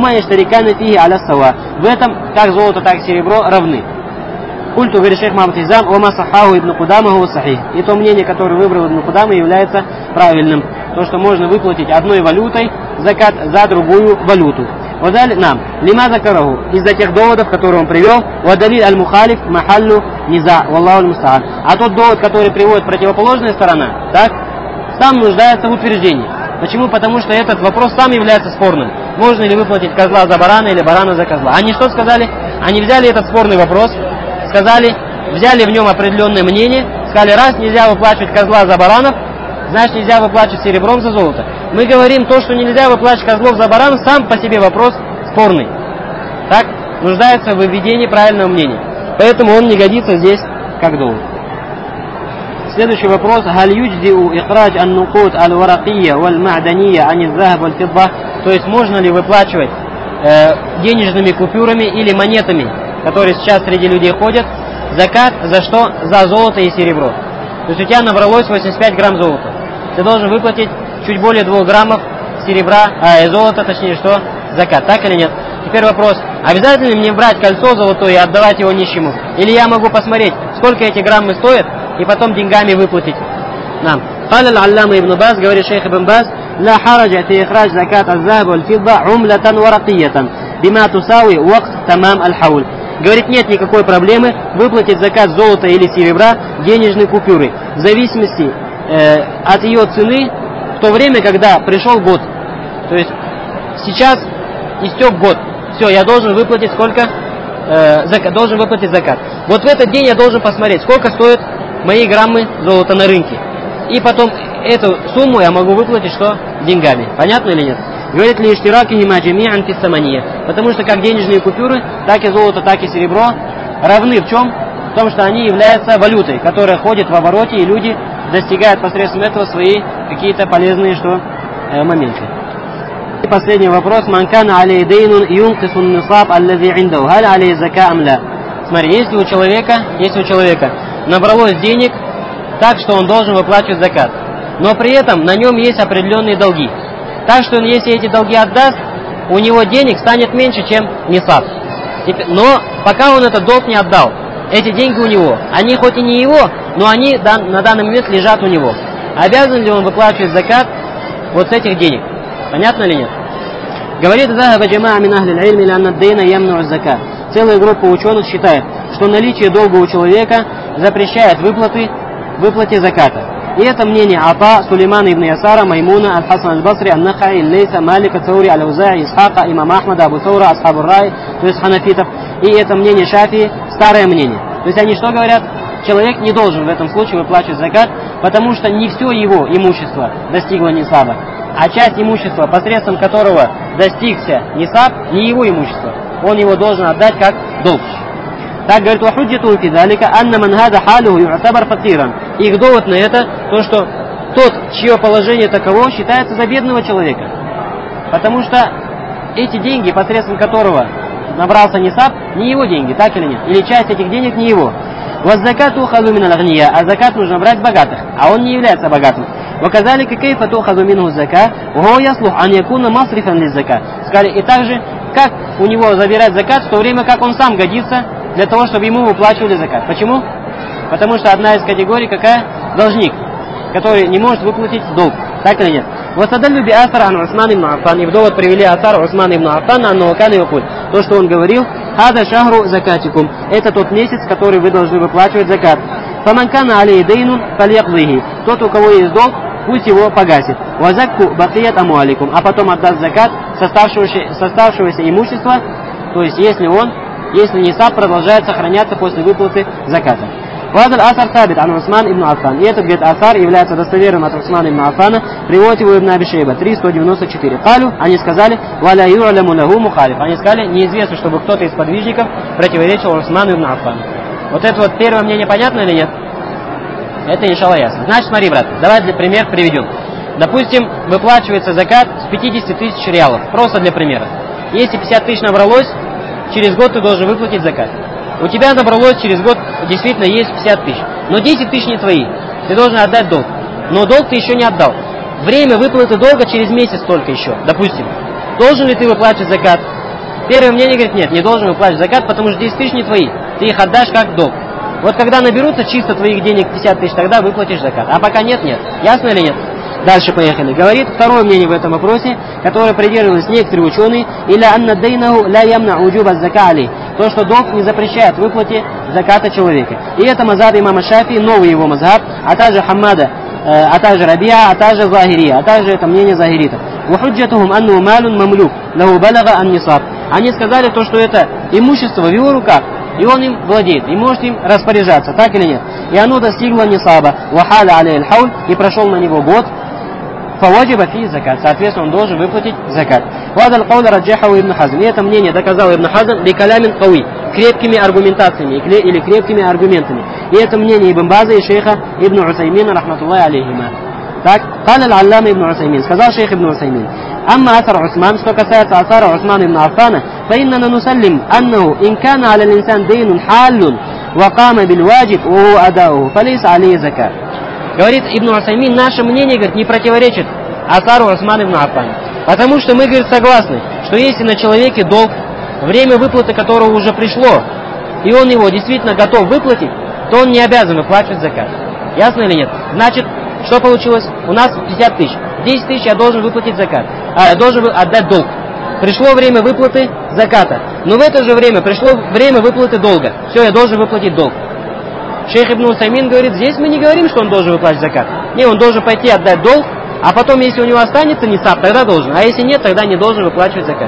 В этом как золото, так и серебро равны. Культу, говорит шейх Мухаммад Изам, ома сахаху ибн Кудама гу сахих. И то мнение, которое выбрал Ибн Кудама, является правильным. То, что можно выплатить одной валютой закат за другую валюту. Вадали нам, лима закараху, из-за тех доводов, которые он привел, вадалиль аль-мухалиф махаллу низа, валлаху аль-мустаан. А тот довод, который приводит противоположная сторона, так, сам нуждается в утверждении. Почему? Потому что этот вопрос сам является спорным. Можно ли выплатить козла за барана или барана за козла? Они что сказали? Они взяли этот спорный вопрос, сказали, взяли в нем определенное мнение, сказали, раз нельзя выплачивать козла за баранов, значит нельзя выплачивать серебром за золото. Мы говорим, то, что нельзя выплачивать козлов за баранов, сам по себе вопрос спорный. Так? Нуждается в введении правильного мнения. Поэтому он не годится здесь как довод. Следующий вопрос. Халь юдждиу ихрадж ан-нукут аль-варакия валь-ма'дания ани-захаб валь-фидда. То есть можно ли выплачивать э, денежными купюрами или монетами, которые сейчас среди людей ходят, закат за что? За золото и серебро. То есть у тебя набралось восемьдесят пять грамм золота. Ты должен выплатить чуть более двух граммов серебра, а золота, точнее, что? Закат. Так или нет? Теперь вопрос. Обязательно ли мне брать кольцо золотое и отдавать его нищему? Или я могу посмотреть, сколько эти граммы стоят, и потом деньгами выплатить нам? قال العلامة ابن باز, говорит шейх Ибн Баз, لا حرج في إخراج زكاة الذهب والفضة عملة ورقية بما تساوي وقت تمام الحول. Говорит, нет никакой проблемы выплатить закат золота или серебра денежной купюры, в зависимости э, от ее цены в то время, когда пришел год. То есть сейчас истек год. все, я должен выплатить сколько? Э, закат, должен выплатить закат. Вот в этот день я должен посмотреть, сколько стоят мои граммы золота на рынке. И потом эту сумму я могу выплатить что? Деньгами. Понятно или нет? Говорит ли иштиракихима джами'ан фи саманiyя. Потому что как денежные купюры, так и золото, так и серебро равны в чем? В том, что они являются валютой, которая ходит в обороте, и люди достигают посредством этого свои какие-то полезные что? Э, моменты. И последний вопрос. Ман кана алей дейнун юнкису нисаб аллази индаху. Халь алей зака ам ла. Смотри, если у человека, если у человека набралось денег так, что он должен выплачивать закат, но при этом на нем есть определенные долги. Так что он, если эти долги отдаст, у него денег станет меньше, чем нисаб. Но пока он этот долг не отдал, эти деньги у него, они хоть и не его, но они на данный момент лежат у него. Обязан ли он выплачивать закат вот с этих денег? Понятно или нет? Говорит захаба джамаа мин ахли аль-илм ила анна ад-дейна ямну'у az-закат. Целая группа ученых считает, что наличие долга у человека запрещает выплаты, выплате заката. И это мнение Ата, Сулеймана ибн Ясара, Маймуна, Аль-Хасан Аль-Басри, Аль-Нахаи, Лейса, Малика, Цаури, Аль-Узаи, Исхака, Имама Ахмада, Абу Саура, Асхабу Рай, то есть ханафитов. И это мнение Шафии, старое мнение. То есть они что говорят? Человек не должен в этом случае выплачивать закат, потому что не все его имущество достигло нисаба, а часть имущества, посредством которого достигся нисаб, не его имущество. Он его должен отдать как долг. Так говорит, вахуджату фи залика анна ман хада халуху ю'табар факиран. Их довод на это, то что тот, чье положение таково, считается за бедного человека. Потому что эти деньги, посредством которого набрался нисаб, не его деньги, так или нет? Или часть этих денег не его. Ваззакату хазу мин аль-агния, а закат нужно брать богатых, а он не является богатым. Ваказалика кейфа тухазу минху зака, вахуа яслух ан якуна масрифан лиз-зака. Сказали, и также, как у него забирать закат, в то время как он сам годится для того, чтобы ему выплачивали закат. Почему? Потому что одна из категорий какая? Должник, который не может выплатить долг. Так или нет? Васадаллю би асар ан Усман ибн Аффан. И в довод привели асар Усман ибн Аффана, аннаху кана якуль. То, что он говорил, хада шахру закатикум. Это тот месяц, который вы должны выплачивать закат. Фаман кана алей дейнун фальякдихи. Тот, у кого есть долг, пусть его погасит. Вазакку бакият амуаликум. А потом отдаст закат с оставшегося имущества. То есть, если он, если нисаб продолжает сохраняться после выплаты заката. Вазаль асар сабит ан Усман ибн Аффан. И этот, говорит, асар является достоверным от Усмана ибн Аффана. Приводит его Ибн Аби Шейба, три сто девяносто четыре. Калю, они сказали, валя ю'ляму лаху мухалиф. Они сказали, неизвестно, чтобы кто-то из подвижников противоречил Усману ибн Аффану. Вот это вот первое мнение понятно или нет? Это иншалла ясно. Значит, смотри, брат, давай для примера приведем. Допустим, выплачивается закат с пятидесяти тысяч реалов. Просто для примера. Если пятьдесят тысяч набралось, через год ты должен выплатить закат. У тебя набралось через год, действительно есть пятьдесят тысяч. Но десять тысяч не твои. Ты должен отдать долг. Но долг ты еще не отдал. Время выплаты долга через месяц только еще, допустим. Должен ли ты выплачивать закат? Первое мнение говорит, нет, не должен выплачивать закат, потому что десять тысяч не твои. Ты их отдашь как долг. Вот когда наберутся чисто твоих денег пятьдесят тысяч, тогда выплатишь закат. А пока нет, нет. Ясно или нет? Дальше поехали. Говорит второе мнение в этом вопросе, которое придерживались некоторые ученые, иля анна дейнаху ля ямна уджуба зака алей. То, что долг не запрещает выплате заката человека. И это мазхаб имама Шафии, новый его мазхаб, а также Хаммада, э, а также Рабиа, а также Захирия, а также это мнение захиритов. Вахуджатухум анну малун мамлюк, лаху балага ан нисаб. Они сказали то, что это имущество в его руках, и он им владеет, и может им распоряжаться, так или нет. И оно достигло нисаба, вахаля алей аль-хауль, и прошел на него год, фаваджиба фи закат. Соответственно, он должен выплатить закат. Вадаль кауля раджахау ибн Хазм. И это мнение доказал ибн Хазм бикалямин кауи, крепкими аргументациями или крепкими аргументами. И это мнение ибн База и шейха ибн Усаймина, рахматуллахи алейхима. Так, каля аль-аллама ибн Усаймин. Сказал шейх ибн Усаймин. Амма асар Усман, что касается асара Усмана ибн Аффана, фаиннана нусаллим аннаху ин кана аля линсан дейнун халлун ва кама бил ваджиб ва ху адауху, фалейса алейхи закат. Говорит Ибн Усаймин, наше мнение, говорит, не противоречит асару Усмана ибн Аффана. Потому что мы, говорит, согласны, что если на человеке долг, время выплаты которого уже пришло, и он его действительно готов выплатить, то он не обязан выплачивать закат. Ясно или нет? Значит, что получилось? У нас пятьдесят тысяч. десять тысяч я должен выплатить закат. А, я должен отдать долг. Пришло время выплаты заката. Но в это же время пришло время выплаты долга. Все, я должен выплатить долг. Шейх Ибн Усаймин говорит, здесь мы не говорим, что он должен выплачивать закат. Не, он должен пойти отдать долг, а потом, если у него останется нисаб, тогда должен. А если нет, тогда не должен выплачивать закат.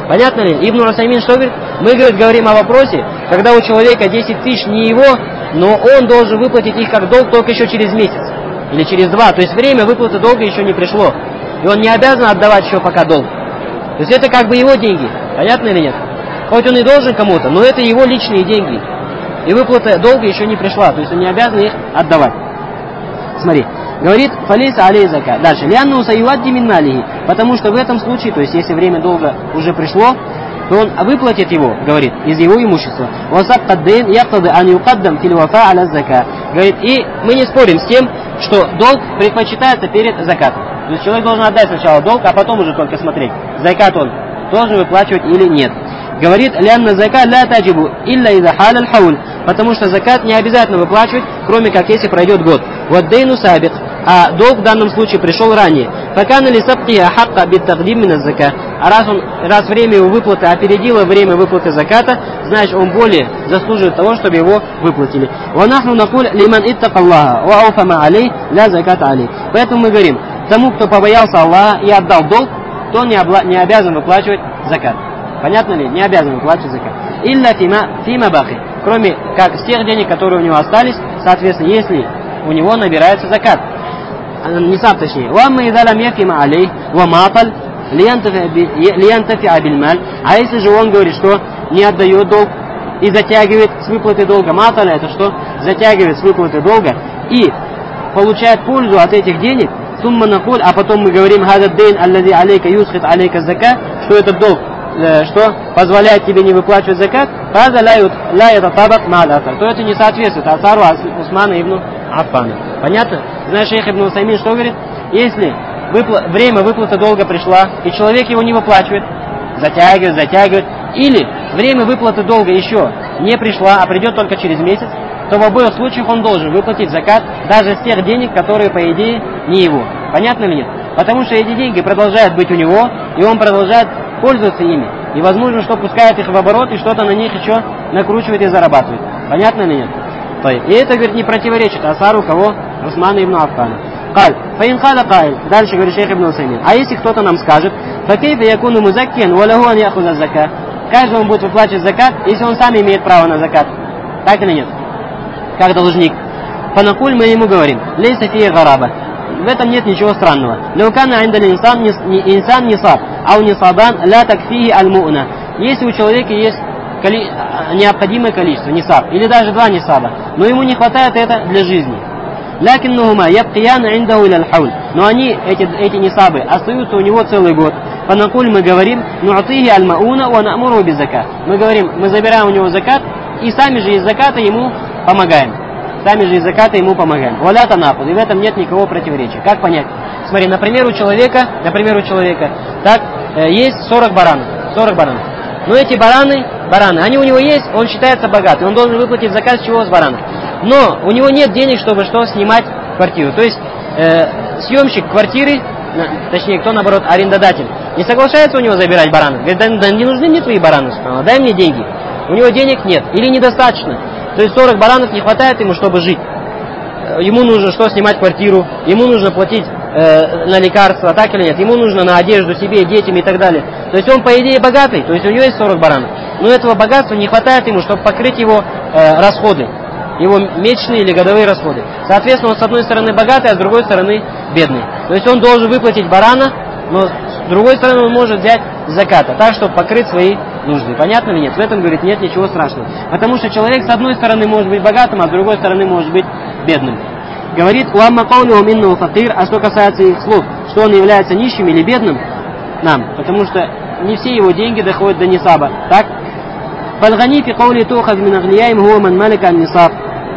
Понятно ли? Ибн Усаймин что говорит? Мы, говорит, говорим о вопросе, когда у человека десять тысяч не его, но он должен выплатить их как долг только еще через месяц. Или через два. То есть время выплаты долга еще не пришло. И он не обязан отдавать еще пока долг. То есть это как бы его деньги. Понятно или нет? Хоть он и должен кому-то, но это его личные деньги. И выплата долга еще не пришла. То есть он не обязан их отдавать. Смотри. Говорит, фалейса алей зака. Дальше. Лянну саюадди мин малихи. Потому что в этом случае, то есть если время долга уже пришло, то он выплатит его, говорит, из его имущества. Васабкаддейн яктады ан юкаддам тильвафа аля зака. Говорит, и мы не спорим с тем, что долг предпочитается перед закатом. То есть человек должен отдать сначала долг, а потом уже только смотреть, закат он должен выплачивать или нет. Говорит, лянна зака ля таджибу илля иза халя хауль. Потому что закат не обязательно выплачивать, кроме как если пройдет год. Ваддейну сабик. А долг в данном случае пришел ранее. Факана ли сабтия хакка биттагдим мина зака. А раз, он, раз время его выплаты опередило время выплаты заката, значит он более заслуживает того, чтобы его выплатили. Ванахну накуль лиман иттака Аллаха ва ауфама алей ля заката алей. Поэтому мы говорим, тому, кто побоялся Аллаха и отдал долг, то он не, обла- не обязан выплачивать закат. Понятно ли? Не обязан выплачивать закат. Илля фима, фима бахи. Кроме как с тех денег, которые у него остались, соответственно, если у него набирается закат. Нисаб точнее. Вамма идалам яфима алей, ваматаль, лиянтафиа бильмаль. А если же он говорит, что не отдает долг и затягивает с выплаты долга, маталь это что? Затягивает с выплаты долга и получает пользу от этих денег, сумма накуль, а потом мы говорим, хадад дейн аллади алейка юсхит алейка зака, что этот долг, что позволяет тебе не выплачивать закат, фаза ла ятатабак ма'аль асар, то это не соответствует асару Усмана ибн Аффана. Понятно? Знаешь, шейх Ибн Усаймин что говорит? Если выпла- время выплаты долга пришло, и человек его не выплачивает, затягивает, затягивает, или время выплаты долга еще не пришло, а придет только через месяц, то в обоих случаях он должен выплатить закат даже с тех денег, которые, по идее, не его. Понятно или нет? Потому что эти деньги продолжают быть у него, и он продолжает пользоваться ими. И возможно, что пускает их в оборот, и что-то на них еще накручивает и зарабатывает. Понятно или нет? И это, говорит, не противоречит асару кого? Усмана ибн Аффана. Каль, фаин каля кайл. Дальше говорит шейх Ибн Усаймин. А если кто-то нам скажет, факейфа якуну музаккин, валаху ан яхуза закат. Каждый он будет выплачивать закат, если он сам имеет право на закат. Так или нет? Как должник. Фанакуль, мы ему говорим, лейса фия гараба. В этом нет ничего странного. Леукана индаль инсан инсан нисаб, ау нисабан ля такфии аль-му'на. Если у человека есть коли... необходимое количество нисаб, или даже два нисаба, но ему не хватает это для жизни. Лякиннахума ябкияна индаху иля аль-хауль. Но они, эти, эти нисабы, остаются у него целый год. Фанакуль, мы говорим, ну'атихи аль-мауна ва на'муру без закат. Мы говорим, мы забираем у него закат, и сами же из заката ему помогаем. Сами же из заката ему помогаем. Валя танакуд. И в этом нет никакого противоречия. Как понять? Смотри, например, у человека, например, у человека, так, э, есть сорок баранов. сорок баранов. Но эти бараны, бараны, они у него есть, он считается богатым. Он должен выплатить закат с чего? С баранов. Но у него нет денег, чтобы что, снимать квартиру. То есть, э, съемщик квартиры, точнее, кто, наоборот, арендодатель, не соглашается у него забирать баранов. Говорит, да, да не нужны мне твои бараны, дай мне деньги. У него денег нет. Или недостаточно. То есть сорок баранов не хватает ему, чтобы жить. Ему нужно что, снимать квартиру, ему нужно платить э, на лекарства, так или нет, ему нужно на одежду себе, детям и так далее. То есть он, по идее, богатый, то есть у него есть сорок баранов. Но этого богатства не хватает ему, чтобы покрыть его э, расходы, его месячные или годовые расходы. Соответственно, он с одной стороны богатый, а с другой стороны бедный. То есть он должен выплатить барана, но с другой стороны он может взять заката, так, чтобы покрыть свои нужды. Понятно или нет? В этом, говорит, нет ничего страшного. Потому что человек с одной стороны может быть богатым, а с другой стороны может быть бедным. Говорит, уамма каулюхум иннаху факир, а что касается их слов, что он является нищим или бедным, нам, потому что не все его деньги доходят до нисаба. Так? Фальгани фи каули тухаз мин аглияим хуа ман малика нисаб.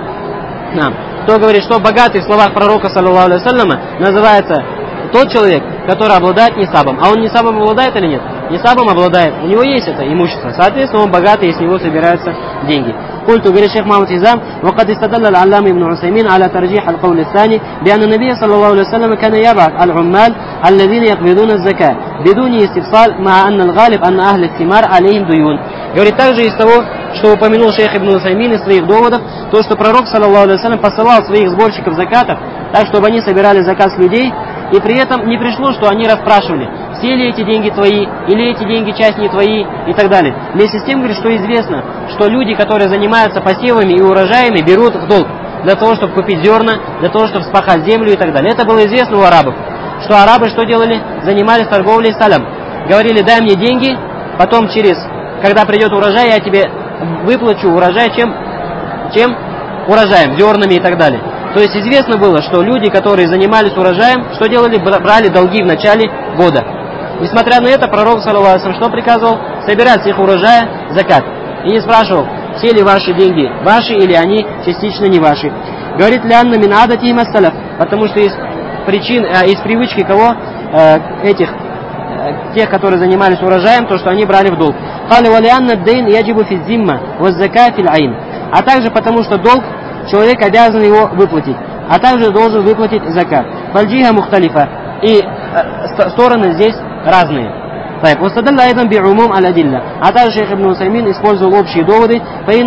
Нам. Кто говорит, что богатый в словах пророка, саллаллаху алейхи вассаляма, называется тот человек, который обладает нисабом. А он нисабом обладает или нет? Нисабом обладает. У него есть это имущество. Соответственно, он богатый, и с него собираются деньги. قلت говорит الشيخ محمد حزام وقد استدل العلامة ابن عثيمين على ترجيح القول الثاني بأن النبي صلى الله عليه وسلم كان يبعث العمال الذين يقبضون الزكاة بدون استفصال مع أن الغالب أن أهل الثمار عليهم ديون. Говорит, также из того, что упомянул шейх Ибн Усаймин из своих доводов, то, что пророк, саллаллаху алейхи вассалям, посылал своих сборщиков закатов, так, чтобы они собирали закат с людей, и при этом не пришло, что они расспрашивали, все ли эти деньги твои, или эти деньги часть не твои, и так далее. Вместе с тем, говорит, что известно, что люди, которые занимаются посевами и урожаями, берут в долг для того, чтобы купить зерна, для того, чтобы вспахать землю и так далее. Это было известно у арабов, что арабы что делали? Занимались торговлей салям. Говорили, дай мне деньги, потом через, когда придет урожай, я тебе выплачу урожай, чем, чем урожаем, зернами и так далее. То есть известно было, что люди, которые занимались урожаем, что делали? Брали долги в начале года. Несмотря на это, пророк, саллаллаху алейхи ва саллям, что приказывал? Собирать с их урожая закат. И не спрашивал, все ли ваши деньги ваши или они частично не ваши. Говорит, лянна мин адати массаляф, потому что из причин, э, из привычки кого? Э, этих, э, тех, которые занимались урожаем, то, что они брали в долг. Кали валианна дейн яджибу фи зимма ва зака фил айн. А также потому, что долг человек обязан его выплатить, а также должен выплатить закат. Фальджиха мухталифа. И э, стороны здесь разные. А также шейх Ибн Усаймин использовал общие доводы.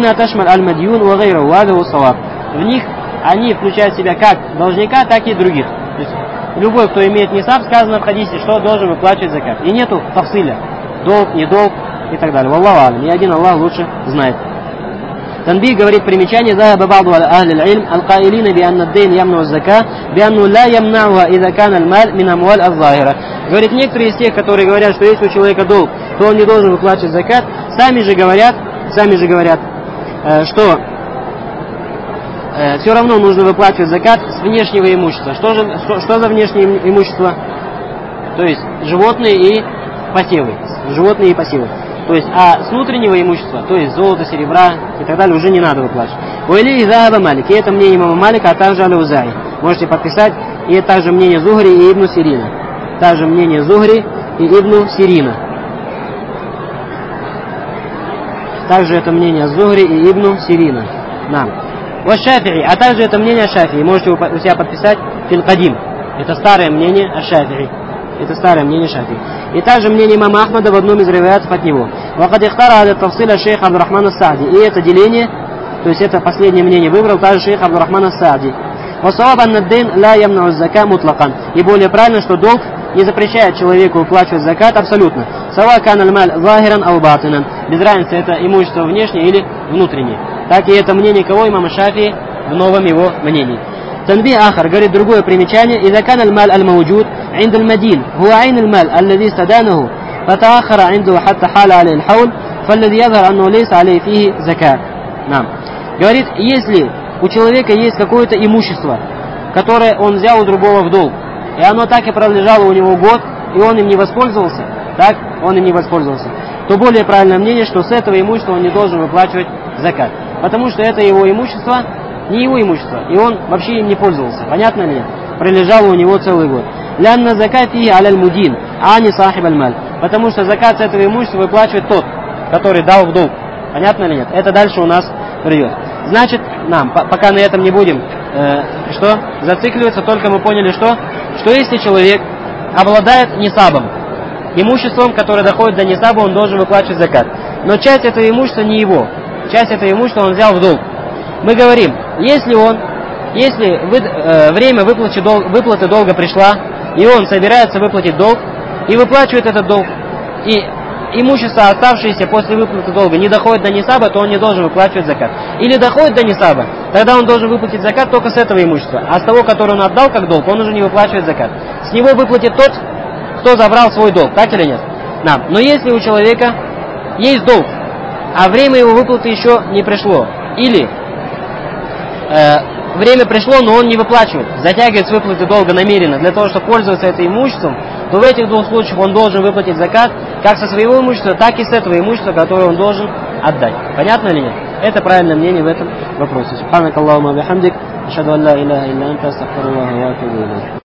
В них они включают в себя как должника, так и других. То есть любой, кто имеет нисаб, сказано в хадисе, что должен выплачивать закат. И нету тафсиля, долг, не долг и так далее. Валлаху алям. И один Аллах лучше знает. Танбих говорит примечание: ذهب بعض أهل العلم القائلين بأن الدين يمنع الزكاة بأنه لا يمنعها إذا كان المال من أموال الظاهرة. Говорит, некоторые из тех, которые говорят, что если у человека долг, то он не должен выплачивать закат, сами же говорят, сами же говорят, что все равно нужно выплачивать закат с внешнего имущества. Что же, что, что за внешнее имущество? То есть животные и посевы, животные и посевы. То есть, а с внутреннего имущества, то есть золото, серебра и так далее, уже не надо выплачивать. Уэли изаба Малик, и это мнение имама Малика, а также Аль-Узаи. Можете подписать, и это также мнение Зухри и Ибн Сирина. Также мнение Зухри и Ибн Сирина. Также это мнение Зухри и Ибн Сирина. Нам. Вот Шафи'i, а также это мнение Шафи'i. Можете у себя подписать Фил Кадим. Это старое мнение Шафи'i. Это старое мнение Шафи'i. И также мнение имама Ахмада в одном из риваятов от него. Вакад ихтара аля тавсиля шейх Абдурахман ас-Саади. И это деление, то есть это последнее мнение выбрал также шейх Абдурахман ас-Саади. Васаваб аннаддейн ла ямнау зака мутлакан. И более правильно, что долг не запрещает человеку выплачивать закат абсолютно. Сава кан аль-маль захиран ау батинан. Без разницы, это имущество внешнее или внутреннее. Так и это мнение кого? Имама Шафии в новом его мнении. Танби Ахар говорит другое примечание: إذا كان المال الموجود عند المدين هو عين المال الذي استدانه فتأخر عنده حتى حال عليه الحول فالذي يظهر أنه ليس عليه فيه زكاة. Нам. Говорит, если у человека есть какое-то имущество, которое он взял у другого в долг, и оно так и пролежало у него год, и он им не воспользовался, так, он им не воспользовался, то более правильное мнение, что с этого имущества он не должен выплачивать закат. Потому что это его имущество, не его имущество, и он вообще им не пользовался. Понятно ли? Пролежало у него целый год. Лянна закат и аляль мудин, а не сахиб аль-маль. Потому что закат с этого имущества выплачивает тот, который дал в долг. Понятно ли нет? Это дальше у нас придет. Значит, нам, пока на этом не будем э, что зацикливаться, только мы поняли, что, что если человек обладает нисабом, имуществом, которое доходит до нисаба, он должен выплачивать закат. Но часть этого имущества не его. Часть этого имущества он взял в долг. Мы говорим, если он, если вы, э, время выплаты, дол, выплаты долга пришло, и он собирается выплатить долг, и выплачивает этот долг, и имущество, оставшееся после выплаты долга, не доходит до нисаба, то он не должен выплачивать закат. Или доходит до нисаба, тогда он должен выплатить закат только с этого имущества, а с того, который он отдал как долг, он уже не выплачивает закат. С него выплатит тот, кто забрал свой долг, так или нет? Да. Но если у человека есть долг, а время его выплаты еще не пришло, или э, время пришло, но он не выплачивает, затягивает с выплаты долга намеренно для того, чтобы пользоваться этим имуществом, то в этих двух случаях он должен выплатить закат как со своего имущества, так и с этого имущества, которое он должен отдать. Понятно или нет? Это правильное мнение в этом вопросе. Субханакаллахумма ва бихамдик, ашхаду ан ла иляха илля анта, астагфирука ва атубу илейк.